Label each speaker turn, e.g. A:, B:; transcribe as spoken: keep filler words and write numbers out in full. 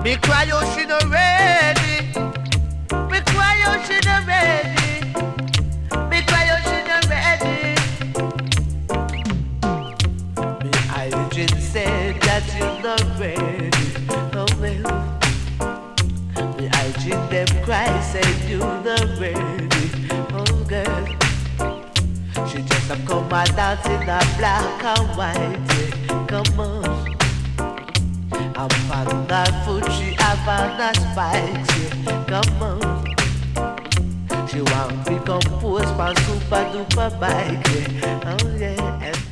A: Me cry, oh, she not ready. Me cry, oh, she not ready. Me cry, oh, she not ready. Me hygiene said that you not ready. Oh well. Me hygiene them cry, said you not ready. Oh girl. She just have come out dance in a black and white. Yeah. Come on. I'm on that foot, she have on that spikes, yeah. Come on. She want to be composed by super duper bike, yeah. Oh yeah. And